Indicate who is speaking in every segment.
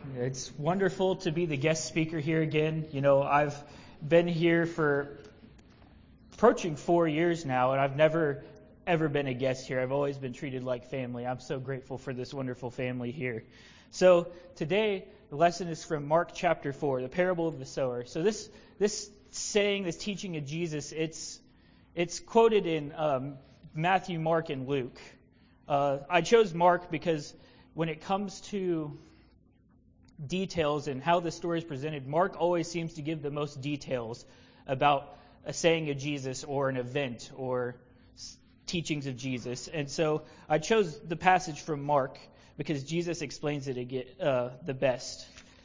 Speaker 1: It's wonderful to be the guest speaker here again. I've been here for approaching 4 years now, and I've never, ever been a guest here. I've always been treated like family. I'm so grateful for this wonderful family here. So today, the lesson is from Mark chapter 4, the parable of the sower. So this saying, this teaching of Jesus, it's quoted in Matthew, Mark, and Luke. I chose Mark because when it comes to details and how the story is presented, Mark always seems to give the most details about a saying of Jesus or an event or teachings of Jesus. And so I chose the passage from Mark because Jesus explains it the best.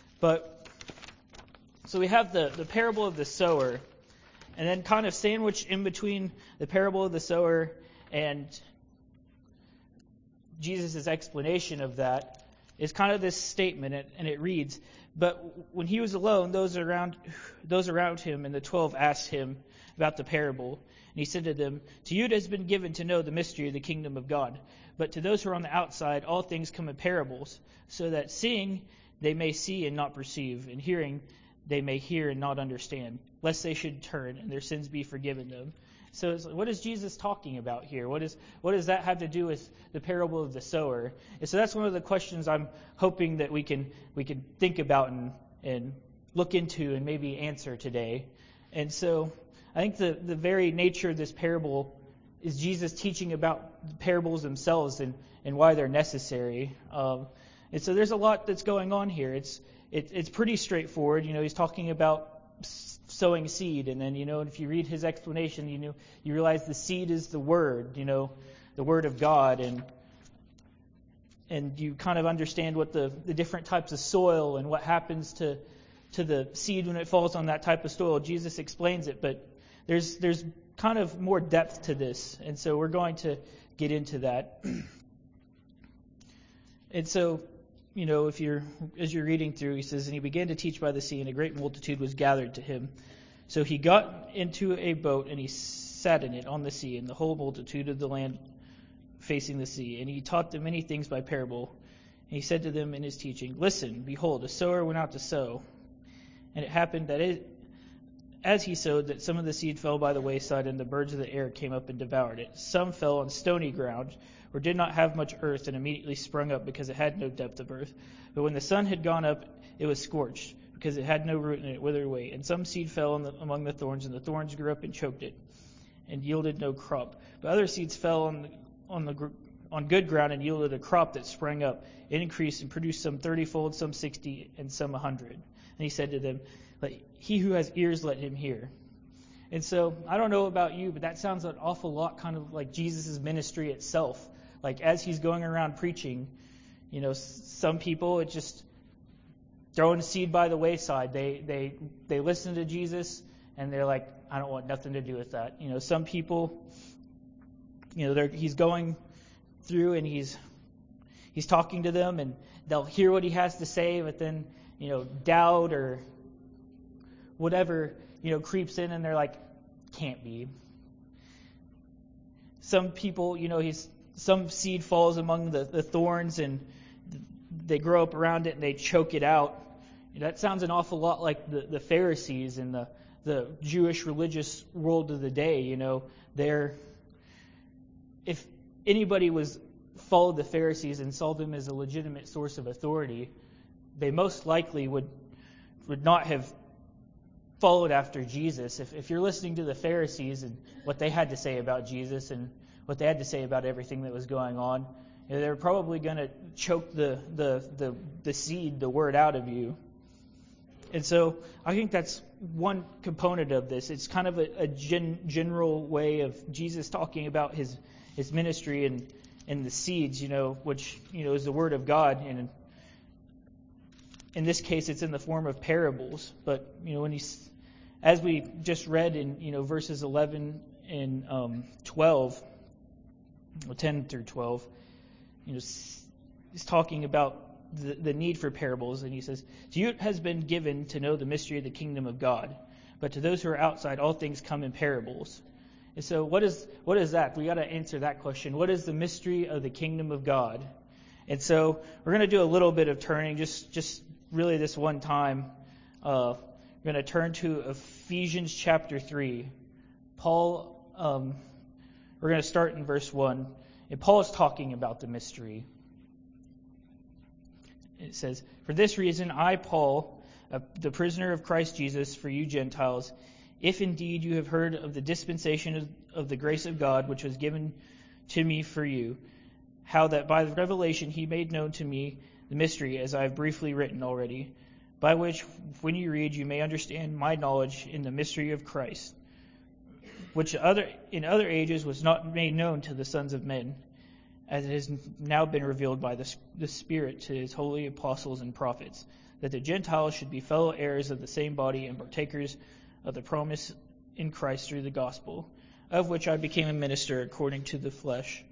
Speaker 1: So we have the parable of the sower, and then kind of sandwiched in between the parable of the sower and Jesus' explanation of that is kind of this statement, and it reads, "But when he was alone, those around him and the 12 asked him about the parable. And he said to them, 'To you it has been given to know the mystery of the kingdom of God. But to those who are on the outside, all things come in parables, so that seeing they may see and not perceive, and hearing they may hear and not understand, lest they should turn and their sins be forgiven them.'" So what is Jesus talking about here? What does that have to do with the parable of the sower? And so that's one of the questions I'm hoping that we can think about and look into and maybe answer today. And so I think the very nature of this parable is Jesus teaching about the parables themselves and why they're necessary. And so there's a lot that's going on here. It's pretty straightforward. He's talking about sowing seed, and then if you read his explanation, you realize the seed is the word, the word of God, and you kind of understand what the different types of soil and what happens to the seed when it falls on that type of soil. Jesus explains it, but there's kind of more depth to this, and so we're going to get into that. And so as you're reading through, he says, "And he began to teach by the sea, and a great multitude was gathered to him. So he got into a boat, and he sat in it on the sea, and the whole multitude of the land facing the sea. And he taught them many things by parable. And he said to them in his teaching, 'Listen, behold, a sower went out to sow. And it happened that as he sowed, that some of the seed fell by the wayside, and the birds of the air came up and devoured it. Some fell on stony ground, or did not have much earth, and immediately sprung up because it had no depth of earth. But when the sun had gone up, it was scorched, because it had no root, and it withered away. And some seed fell among the thorns, and the thorns grew up and choked it, and yielded no crop. But other seeds fell on good ground, and yielded a crop that sprang up, and increased, and produced some 30-fold, some 60, and some 100. And he said to them, He who has ears, let him hear.'" And so, I don't know about you, but that sounds an awful lot kind of like Jesus' ministry itself. Like, as he's going around preaching, some people, it's just throwing seed by the wayside. They listen to Jesus, and they're like, "I don't want nothing to do with that." Some people, he's going through, and he's talking to them, and they'll hear what he has to say, but then, doubt or whatever, creeps in, and they're like, "Can't be." Some people, some seed falls among the thorns, and they grow up around it, and they choke it out. That sounds an awful lot like the Pharisees and the Jewish religious world of the day. If anybody followed the Pharisees and saw them as a legitimate source of authority, they most likely would not have followed after Jesus. If you're listening to the Pharisees and what they had to say about Jesus and what they had to say about everything that was going on, they're probably going to choke the seed, the word, out of you. And so I think that's one component of this. It's kind of a general way of Jesus talking about his ministry and the seeds, which is the word of God. And in this case, it's in the form of parables. But as we just read in verses 11 and 12. 10 through 12, he's talking about the need for parables, and he says, "To you it has been given to know the mystery of the kingdom of God, but to those who are outside, all things come in parables." And so what is that? We got to answer that question. What is the mystery of the kingdom of God? And so we're going to do a little bit of turning, just really this one time. We're going to turn to Ephesians chapter 3. Paul, we're going to start in verse 1. And Paul is talking about the mystery. It says, "For this reason, I, Paul, the prisoner of Christ Jesus, for you Gentiles, if indeed you have heard of the dispensation of the grace of God, which was given to me for you, how that by the revelation he made known to me the mystery, as I have briefly written already, by which, when you read, you may understand my knowledge in the mystery of Christ, which in other ages was not made known to the sons of men, as it has now been revealed by the Spirit to his holy apostles and prophets, that the Gentiles should be fellow heirs of the same body and partakers of the promise in Christ through the gospel, of which I became a minister according to the flesh.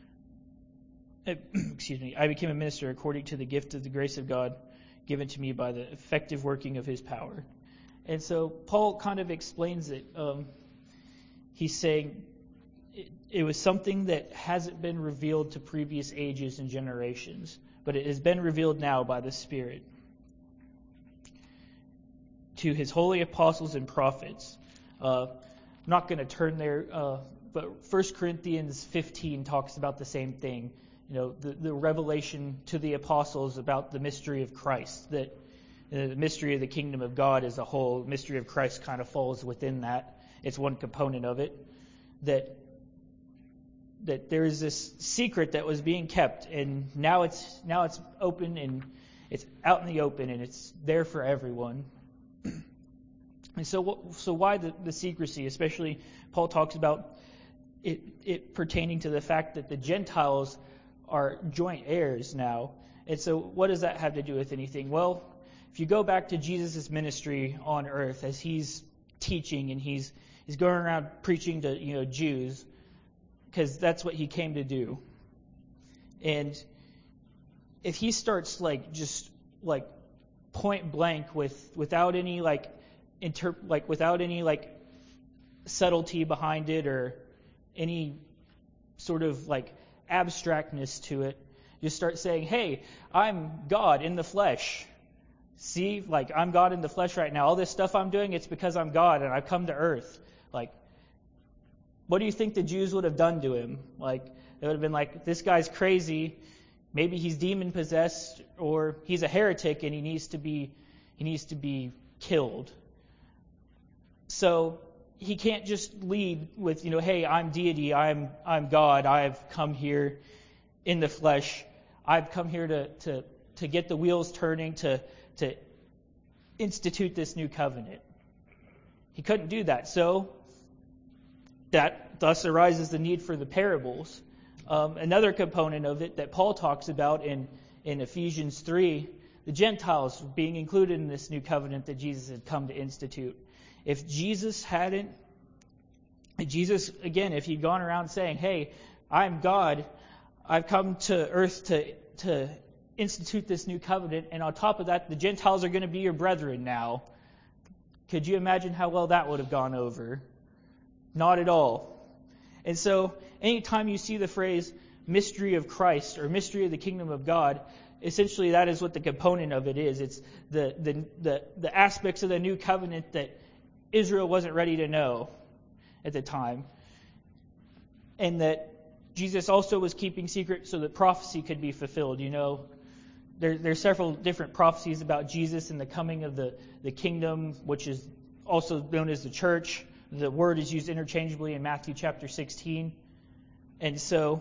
Speaker 1: I became a minister according to the gift of the grace of God given to me by the effective working of his power." And so Paul kind of explains it. He's saying it was something that hasn't been revealed to previous ages and generations, but it has been revealed now by the Spirit to his holy apostles and prophets. I'm not going to turn there, but 1 Corinthians 15 talks about the same thing. The revelation to the apostles about the mystery of Christ, that the mystery of the kingdom of God as a whole, the mystery of Christ kind of falls within that. It's one component of it, that there is this secret that was being kept, and now it's open, and it's out in the open, and it's there for everyone. And so why the secrecy? Especially Paul talks about it pertaining to the fact that the Gentiles are joint heirs now. And so what does that have to do with anything? Well, if you go back to Jesus' ministry on earth as he's teaching and he's going around preaching to Jews, because that's what he came to do. And if he starts just point blank without any without any subtlety behind it or any sort of abstractness to it, just start saying, "Hey, I'm God in the flesh. See, I'm God in the flesh right now. All this stuff I'm doing, it's because I'm God and I've come to earth." What do you think the Jews would have done to him? They would have been like, "This guy's crazy. Maybe he's demon possessed, or he's a heretic and he needs to be killed." So he can't just lead with, "Hey, I'm deity, I'm God, I've come here in the flesh. I've come here to get the wheels turning, to institute this new covenant." He couldn't do that. So that thus arises the need for the parables. Another component of it that Paul talks about in Ephesians 3, the Gentiles being included in this new covenant that Jesus had come to institute. If Jesus, if he'd gone around saying, "Hey, I'm God, I've come to earth to institute this new covenant, and on top of that, the Gentiles are going to be your brethren now," could you imagine how well that would have gone over? Not at all. And so, anytime you see the phrase mystery of Christ or mystery of the kingdom of God, essentially that is what the component of it is. It's the aspects of the new covenant that Israel wasn't ready to know at the time. And that Jesus also was keeping secret so that prophecy could be fulfilled. There's several different prophecies about Jesus and the coming of the kingdom, which is also known as the church. The word is used interchangeably in Matthew chapter 16. And so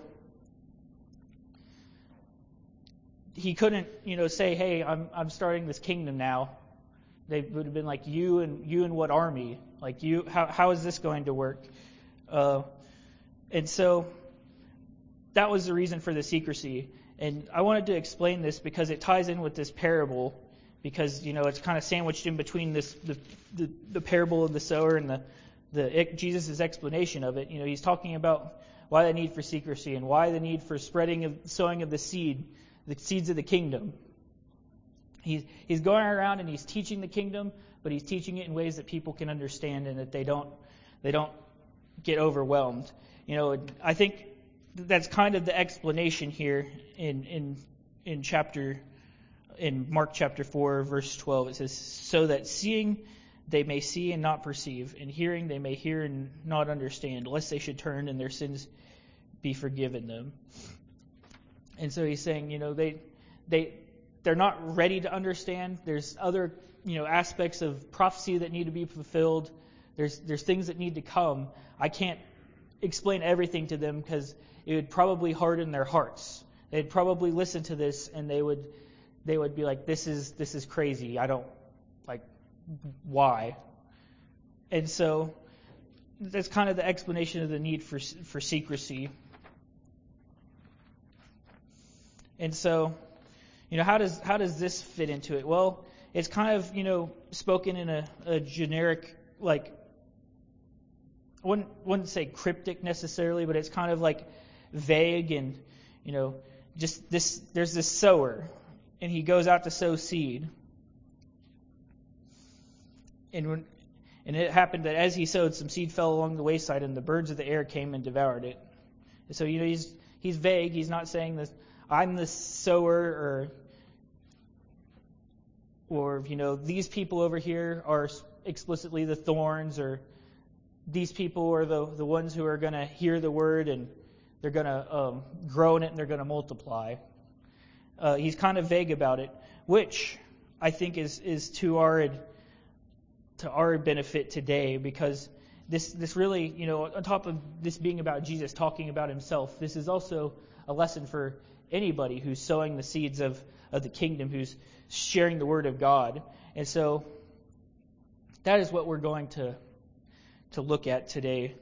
Speaker 1: he couldn't, say, "Hey, I'm starting this kingdom now." They would have been like, you and what army? How is this going to work? And so that was the reason for the secrecy. And I wanted to explain this because it ties in with this parable, because it's kind of sandwiched in between the parable of the sower and the Jesus' explanation of it. He's talking about why the need for secrecy and why the need for sowing of the seeds of the kingdom. He's going around and he's teaching the kingdom, but he's teaching it in ways that people can understand and that they don't get overwhelmed. I think that's kind of the explanation here in chapter in Mark chapter 4, verse 12, it says, "So that seeing they may see and not perceive, and hearing they may hear and not understand, lest they should turn and their sins be forgiven them." And so he's saying, they're not ready to understand. There's other, aspects of prophecy that need to be fulfilled. There's things that need to come. I can't explain everything to them because it would probably harden their hearts. They'd probably listen to this and they would be like, this is crazy. I don't why. And so that's kind of the explanation of the need for secrecy. And so, how does this fit into it? Well, it's kind of, spoken in a generic, I wouldn't say cryptic necessarily, but it's kind of vague and, just this, there's this sower and he goes out to sow seed. And it happened that as he sowed, some seed fell along the wayside, and the birds of the air came and devoured it. And so he's vague. He's not saying this. I'm the sower, or these people over here are explicitly the thorns, or these people are the ones who are going to hear the word and they're going to grow in it and they're going to multiply. He's kind of vague about it, which I think is to our benefit today, because this really, on top of this being about Jesus talking about himself, this is also a lesson for anybody who's sowing the seeds of the kingdom, who's sharing the word of God. And so that is what we're going to look at today.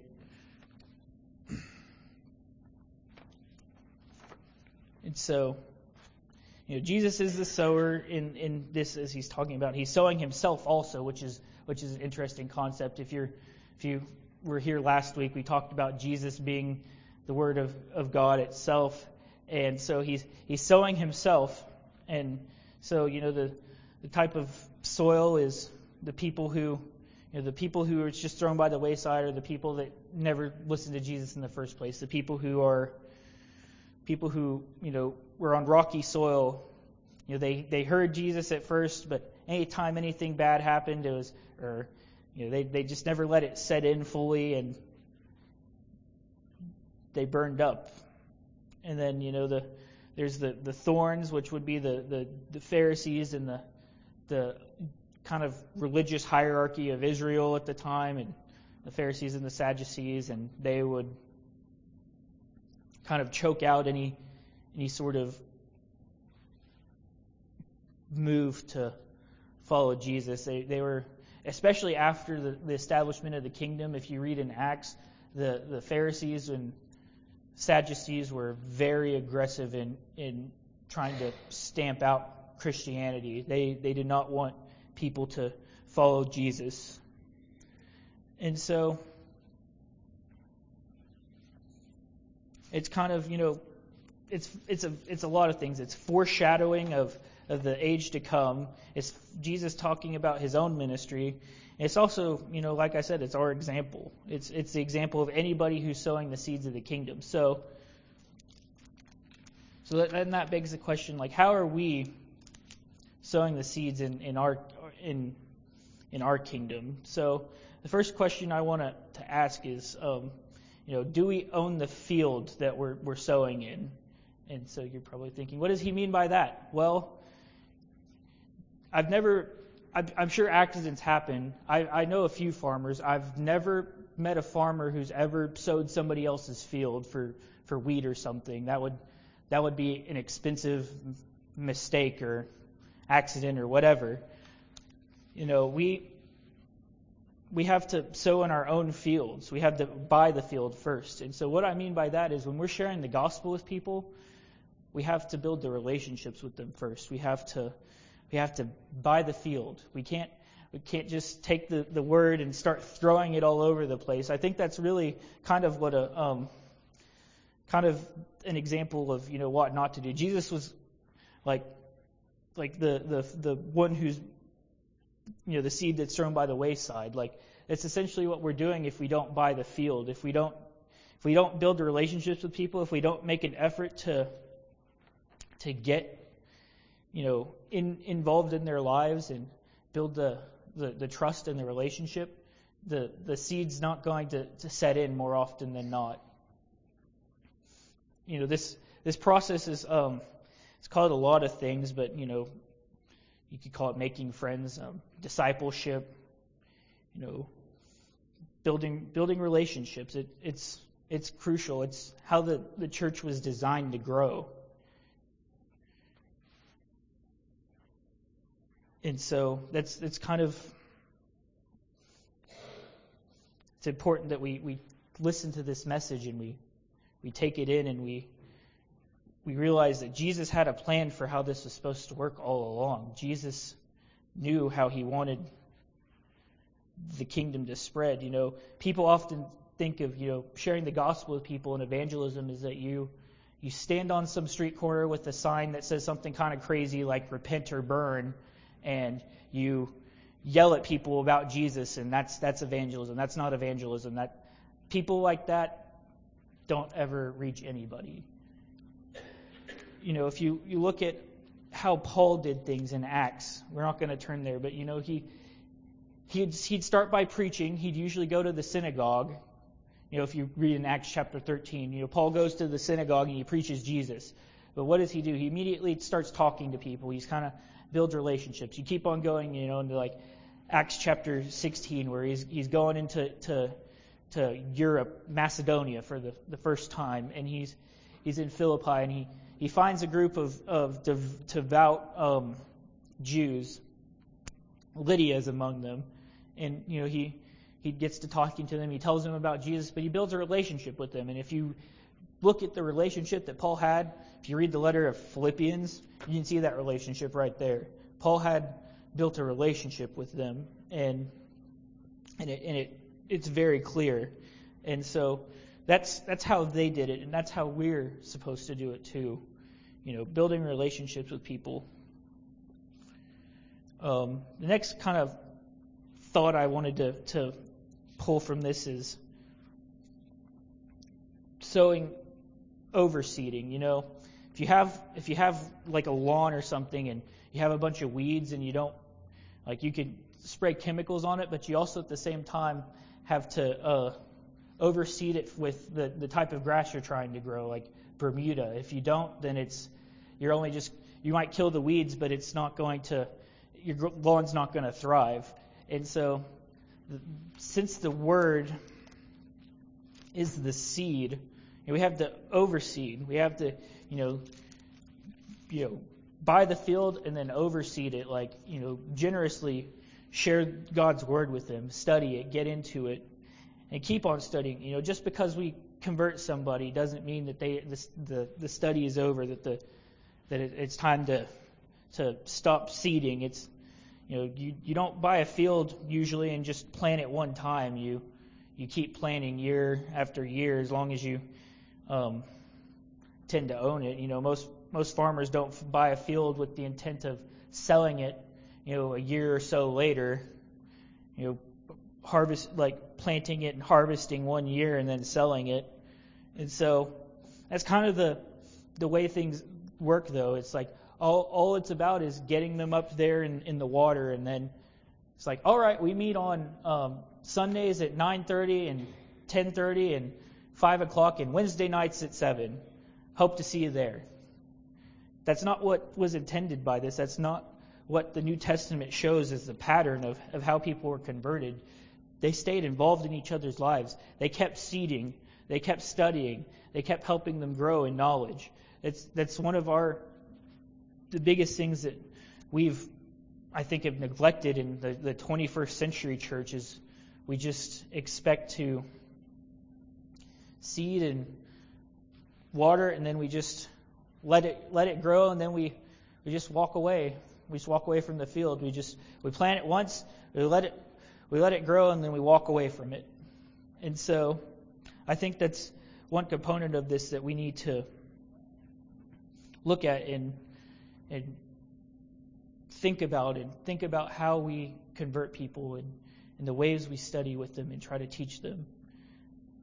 Speaker 1: And so, Jesus is the sower in this, as he's talking about. He's sowing himself also, which is an interesting concept. If you were here last week, we talked about Jesus being the Word of God itself, and so he's sowing himself. And so the type of soil is the people who are just thrown by the wayside, or the people that never listened to Jesus in the first place. The people who were on rocky soil. They heard Jesus at first, but anytime anything bad happened, it was, they just never let it set in fully, and they burned up. And then there's the thorns, which would be the Pharisees and the kind of religious hierarchy of Israel at the time, and the Pharisees and the Sadducees, and they would kind of choke out any sort of move to follow Jesus. They were, especially after the establishment of the kingdom, if you read in Acts, the Pharisees and Sadducees were very aggressive in trying to stamp out Christianity. They did not want people to follow Jesus. And so it's kind of, it's a lot of things. It's foreshadowing of the age to come. It's Jesus talking about his own ministry. It's also, like I said, it's our example. It's the example of anybody who's sowing the seeds of the kingdom. So that begs the question, how are we sowing the seeds in our kingdom? So the first question I want to ask is, do we own the field that we're sowing in? And so you're probably thinking, what does he mean by that? Well, I'm sure accidents happen. I know a few farmers. I've never met a farmer who's ever sowed somebody else's field for wheat or something. That would be an expensive mistake or accident or whatever. We have to sow in our own fields. We have to buy the field first. And so what I mean by that is when we're sharing the gospel with people, we have to build the relationships with them first. We have to buy the field. We can't just take the word and start throwing it all over the place. I think that's really kind of what kind of an example of what not to do. Jesus was like the one who's the seed that's thrown by the wayside. It's essentially what we're doing if we don't buy the field. If we don't build the relationships with people, if we don't make an effort to get involved in their lives and build the trust in the relationship, the seed's not going to set in more often than not. This process is it's called a lot of things, but you could call it making friends, discipleship, building relationships. It's crucial. It's how the church was designed to grow. And so that's kind of, it's important that we listen to this message and we take it in and we realize that Jesus had a plan for how this was supposed to work all along. Jesus knew how he wanted the kingdom to spread. People often think of, sharing the gospel with people and evangelism is that you stand on some street corner with a sign that says something kind of crazy like repent or burn, and you yell at people about Jesus, and that's evangelism. That's not evangelism. That people like that don't ever reach anybody. If you look at how Paul did things in Acts, we're not going to turn there, but he'd start by preaching. He'd usually go to the synagogue. If you read in Acts chapter 13, Paul goes to the synagogue and he preaches Jesus. But what does he do? He immediately starts talking to people. He's kind of builds relationships. You keep on going, into like Acts chapter 16, where he's going into to Europe, Macedonia for the first time, and he's in Philippi, and he finds a group of devout Jews. Lydia is among them, and he gets to talking to them. He tells them about Jesus, but he builds a relationship with them. And if you look at the relationship that Paul had, if you read the letter of Philippians, you can see that relationship right there. Paul had built a relationship with them, and it's very clear. And so that's how they did it, and that's how we're supposed to do it too. Building relationships with people. The next kind of thought I wanted to pull from this is sowing overseeding. If you have like a lawn or something and you have a bunch of weeds and you don't, like, you could spray chemicals on it, but you also at the same time have to overseed it with the type of grass you're trying to grow, like Bermuda. If you don't, then you might kill the weeds, but it's not going to, your lawn's not going to thrive. And so, since the word is the seed, we have to overseed. We have to, buy the field and then overseed it, like, generously share God's word with them, study it, get into it, and keep on studying. Just because we convert somebody doesn't mean that the study is over, that it's time to stop seeding. It's, you don't buy a field usually and just plant it one time. You keep planting year after year as long as you tend to own it. Most farmers don't buy a field with the intent of selling it, a year or so later. Harvest, like planting it and harvesting one year and then selling it. And so that's kind of the way things work, though. It's like all it's about is getting them up there in the water, and then it's like, all right, we meet on Sundays at 9:30 and 10:30 and 5 o'clock, and Wednesday nights at 7. Hope to see you there. That's not what was intended by this. That's not what the New Testament shows as the pattern of how people were converted. They stayed involved in each other's lives. They kept seeding. They kept studying. They kept helping them grow in knowledge. That's one of the biggest things that we've, I think, have neglected in the 21st century church is we just expect to seed and water, and then we just let it grow, and then we just walk away. We just walk away from the field. We plant it once, we let it grow, and then we walk away from it. And so I think that's one component of this that we need to look at and think about how we convert people and the ways we study with them and try to teach them.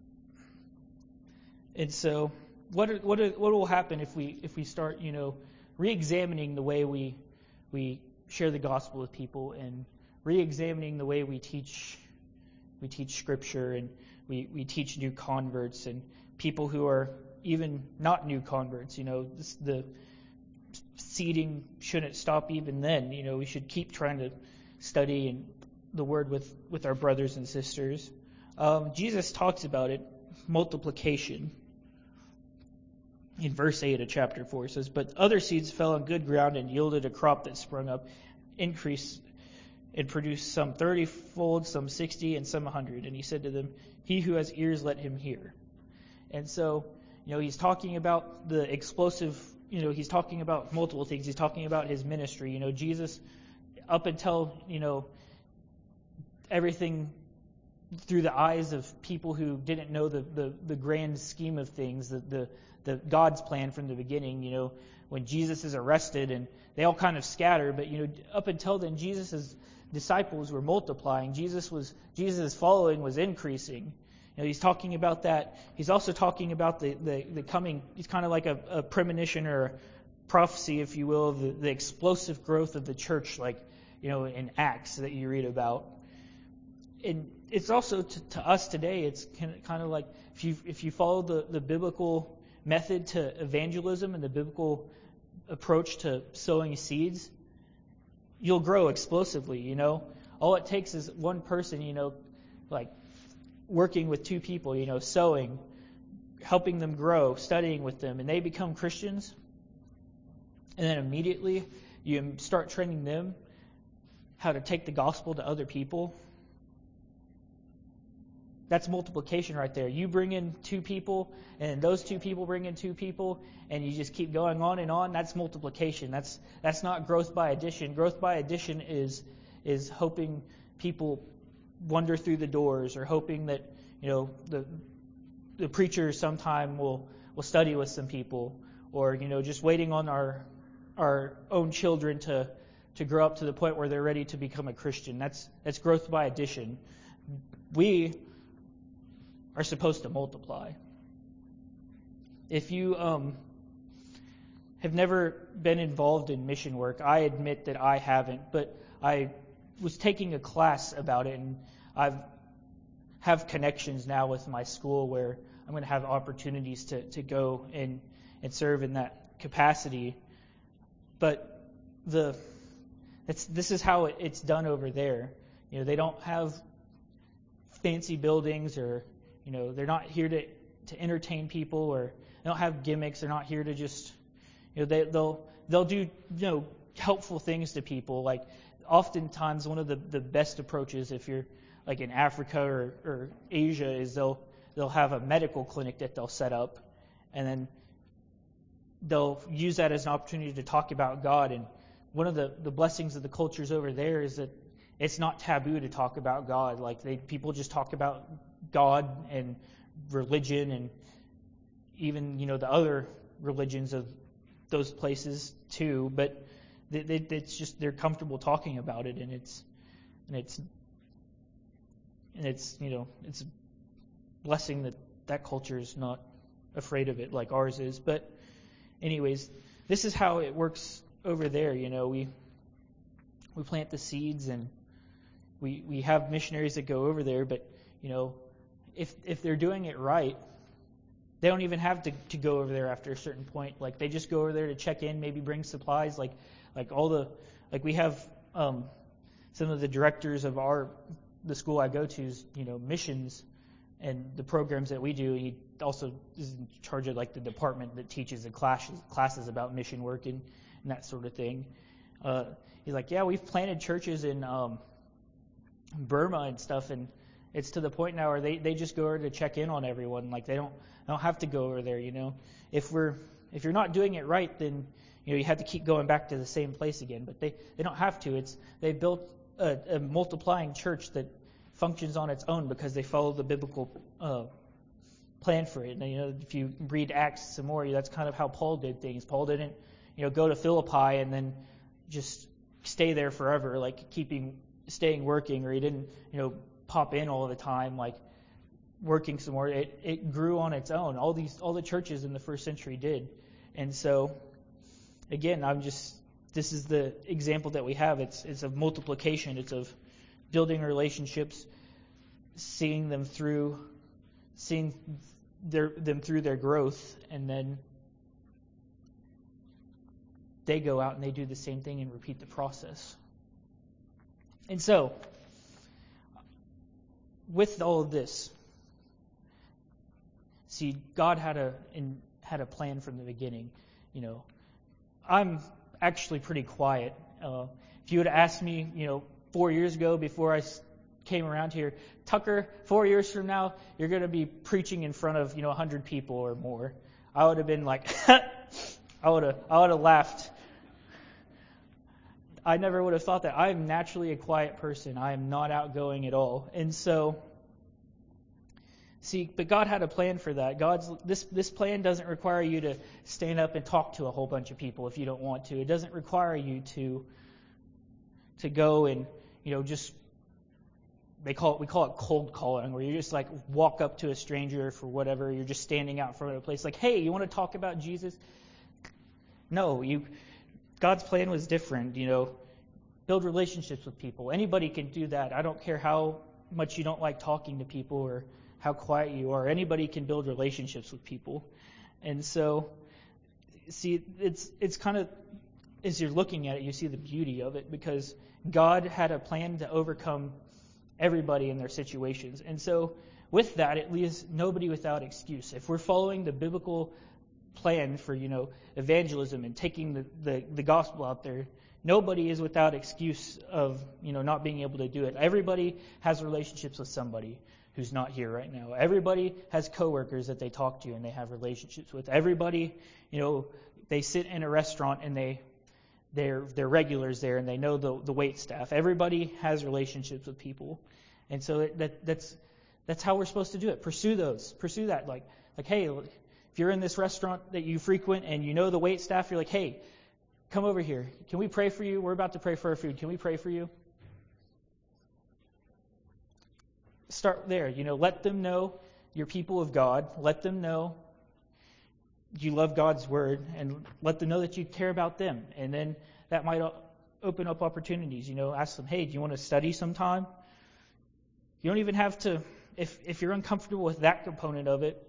Speaker 1: And so what will happen if we start re-examining the way we share the gospel with people, and re-examining the way we teach Scripture, and we teach new converts and people who are even not new converts. The seeding shouldn't stop even then. We should keep trying to study the Word with our brothers and sisters. Jesus talks about it, multiplication. In verse 8 of chapter 4, it says, "But other seeds fell on good ground and yielded a crop that sprung up, increased, and produced some 30-fold, some 60, and some 100. And he said to them, He who has ears, let him hear." And so, he's talking about the explosive, he's talking about multiple things. He's talking about his ministry. Jesus, up until, everything through the eyes of people who didn't know the grand scheme of things, the God's plan from the beginning, when Jesus is arrested and they all kind of scatter, but up until then Jesus' disciples were multiplying. Jesus' following was increasing. He's talking about that. He's also talking about the coming. It's kind of like a premonition or a prophecy, if you will, of the explosive growth of the church, like in Acts that you read about. And it's also to us today. It's kind of like if you follow the biblical method to evangelism and the biblical approach to sowing seeds, you'll grow explosively. All it takes is one person, like working with two people, sowing, helping them grow, studying with them, and they become Christians. And then immediately you start training them how to take the gospel to other people. That's multiplication right there. You bring in two people, and those two people bring in two people, and you just keep going on and on. That's multiplication. That's not growth by addition. Growth by addition is hoping people wander through the doors, or hoping that the preacher sometime will study with some people, or just waiting on our own children to grow up to the point where they're ready to become a Christian. That's growth by addition. We are supposed to multiply. If you have never been involved in mission work, I admit that I haven't, but I was taking a class about it, and I have connections now with my school where I'm going to have opportunities to go and serve in that capacity. But this is how it's done over there. They don't have fancy buildings, or they're not here to entertain people, or they don't have gimmicks. They're not here to just, they'll do, helpful things to people. Like oftentimes one of the best approaches, if you're like in Africa or Asia, is they'll have a medical clinic that they'll set up, and then they'll use that as an opportunity to talk about God. And one of the blessings of the cultures over there is that it's not taboo to talk about God. Like people just talk about God and religion, and even the other religions of those places too. But it's just they're comfortable talking about it, and it's a blessing that culture is not afraid of it like ours is. But anyways, this is how it works over there. We plant the seeds, and we have missionaries that go over there, but if they're doing it right, they don't even have to go over there after a certain point. Like they just go over there to check in, maybe bring supplies, like we have some of the directors of the school I go to's missions and the programs that we do. He also is in charge of like the department that teaches the classes about mission work and that sort of thing. He's like, yeah, we've planted churches in Burma and stuff, and it's to the point now where they just go over to check in on everyone. Like they don't have to go over there. If you're not doing it right, then you have to keep going back to the same place again. But they don't have to. They built a multiplying church that functions on its own because they follow the biblical plan for it. And, if you read Acts some more, that's kind of how Paul did things. Paul didn't go to Philippi and then just stay there forever, like staying working, or he didn't pop in all the time, like working some more. It grew on its own. All the churches in the first century did. And so again, this is the example that we have. It's of multiplication. It's of building relationships, seeing them through their growth, and then they go out and they do the same thing and repeat the process. And so, with all of this, see, God had a plan from the beginning. I'm actually pretty quiet. If you would have asked me, 4 years ago before I came around here, Tucker, 4 years from now, you're going to be preaching in front of 100 people or more, I would have been like, I would have laughed. I never would have thought that. I am naturally a quiet person. I am not outgoing at all. And so, see, but God had a plan for that. This plan doesn't require you to stand up and talk to a whole bunch of people if you don't want to. It doesn't require you to go and, just, we call it cold calling, where you just like walk up to a stranger for whatever. You're just standing out in front of a place like, hey, you want to talk about Jesus? No, God's plan was different, build relationships with people. Anybody can do that. I don't care how much you don't like talking to people or how quiet you are. Anybody can build relationships with people. And so, see, it's kind of, as you're looking at it, you see the beauty of it, because God had a plan to overcome everybody in their situations. And so, with that, it leaves nobody without excuse. If we're following the biblical plan for, evangelism and taking the gospel out there, nobody is without excuse of, not being able to do it. Everybody has relationships with somebody who's not here right now. Everybody has coworkers that they talk to and they have relationships with. Everybody, they sit in a restaurant and they're regulars there and they know the wait staff. Everybody has relationships with people. And so that's how we're supposed to do it. Pursue that. Like, hey, if you're in this restaurant that you frequent and you know the wait staff, you're like, hey, come over here. Can we pray for you? We're about to pray for our food. Can we pray for you? Start there. Let them know you're people of God. Let them know you love God's word, and let them know that you care about them. And then that might open up opportunities. Ask them, hey, do you want to study sometime? You don't even have to, if you're uncomfortable with that component of it,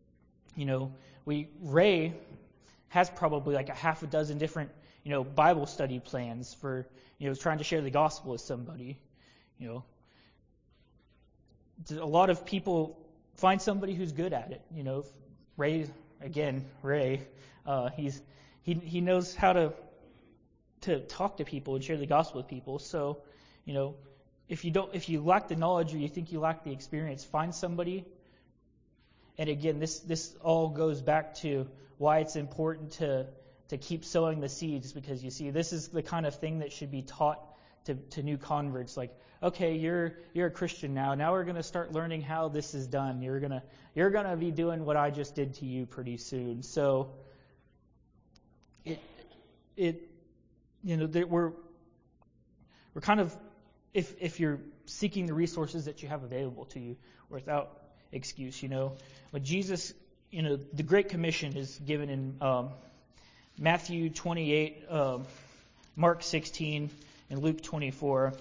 Speaker 1: Ray has probably like a half a dozen different, Bible study plans for, trying to share the gospel with somebody. A lot of people find somebody who's good at it. Ray, he knows how to talk to people and share the gospel with people. So, if you lack the knowledge or you think you lack the experience, find somebody. And again, this all goes back to why it's important to keep sowing the seeds, because you see, this is the kind of thing that should be taught to new converts. Like, okay, you're a Christian now. Now we're going to start learning how this is done. You're gonna be doing what I just did to you pretty soon. So we're kind of, if you're seeking the resources that you have available to you without excuse, when Jesus, the Great Commission is given in Matthew 28, Mark 16, and Luke 24.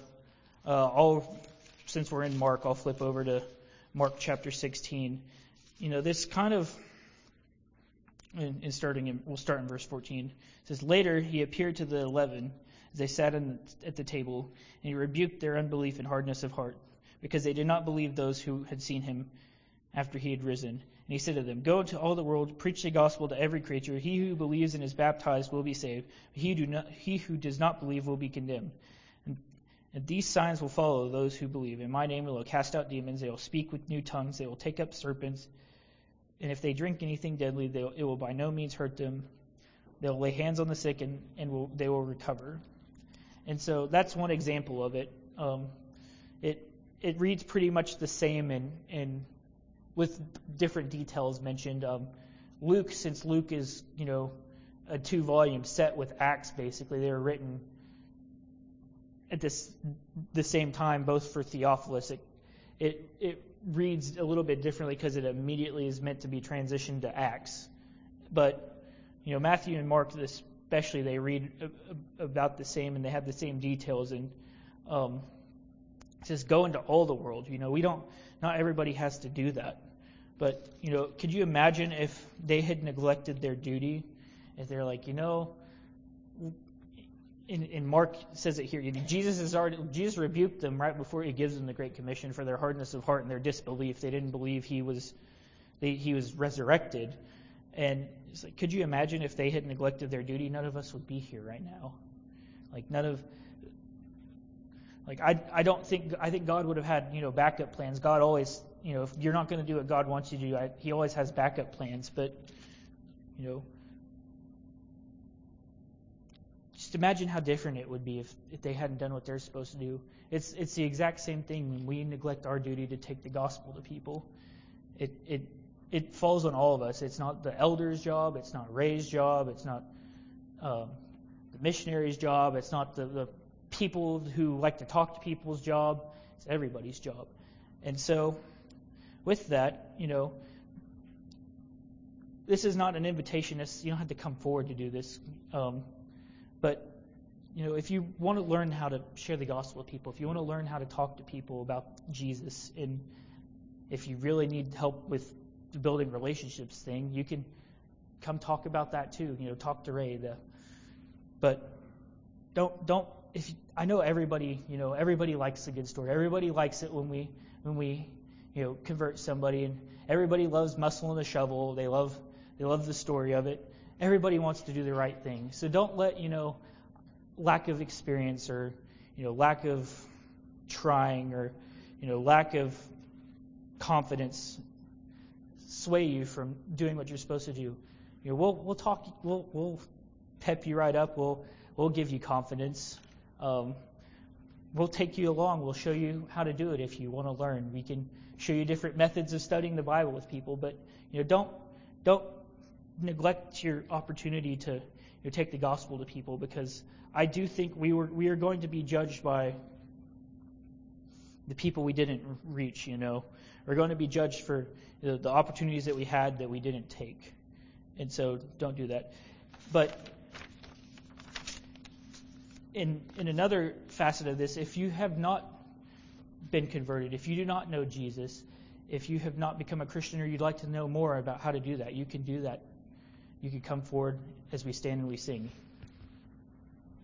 Speaker 1: Since we're in Mark, I'll flip over to Mark chapter 16. This kind of, we'll start in verse 14. It says, later he appeared to the 11 as they sat at the table, and he rebuked their unbelief and hardness of heart, because they did not believe those who had seen him after he had risen. And he said to them, go into all the world, preach the gospel to every creature. He who believes and is baptized will be saved. He who does not believe will be condemned. And these signs will follow those who believe. In my name they will cast out demons. They will speak with new tongues. They will take up serpents. And if they drink anything deadly, it will by no means hurt them. They will lay hands on the sick and they will recover. And so that's one example of it. It reads pretty much the same and with different details mentioned. Luke, since Luke is, a 2-volume set with Acts, basically, they were written at the same time, both for Theophilus. It reads a little bit differently because it immediately is meant to be transitioned to Acts. But, Matthew and Mark, especially they read about the same and they have the same details. And it says, go into all the world. Not everybody has to do that. But, could you imagine if they had neglected their duty? If they're like, in Mark says it here, Jesus rebuked them right before he gives them the Great Commission for their hardness of heart and their disbelief. They didn't believe he was resurrected. And it's like, could you imagine if they had neglected their duty? None of us would be here right now. I think God would have had, backup plans. God always, if you're not going to do what God wants you to do, he always has backup plans. But, just imagine how different it would be if they hadn't done what they're supposed to do. It's the exact same thing when we neglect our duty to take the gospel to people. It falls on all of us. It's not the elder's job. It's not Ray's job. It's not the missionary's job. It's not the people who like to talk to people's job. It's everybody's job. And so, with that, this is not an invitation. You don't have to come forward to do this. But, if you want to learn how to share the gospel with people, if you want to learn how to talk to people about Jesus, and if you really need help with the building relationships thing, you can come talk about that too. Talk to Ray. But don't. I know everybody. Everybody likes a good story. Everybody likes it when we convert somebody, and everybody loves muscle and the shovel. They love the story of it. Everybody wants to do the right thing. So don't let, lack of experience or, lack of trying or, lack of confidence sway you from doing what you're supposed to do. We'll talk, we'll pep you right up. We'll give you confidence. We'll take you along. We'll show you how to do it if you want to learn. We can show you different methods of studying the Bible with people, but, don't neglect your opportunity to take the gospel to people, because I do think we are going to be judged by the people we didn't reach. We're going to be judged for the opportunities that we had that we didn't take, and so don't do that. But in another facet of this, if you have not been converted, if you do not know Jesus, if you have not become a Christian, or you'd like to know more about how to do that, you can do that. You can come forward as we stand and we sing.